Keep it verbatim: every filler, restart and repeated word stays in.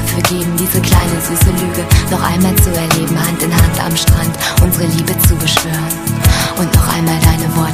dafür geben, diese kleine süße Lüge noch einmal zu erleben, Hand in Hand am Strand, unsere Liebe zu beschwören und noch einmal deine Worte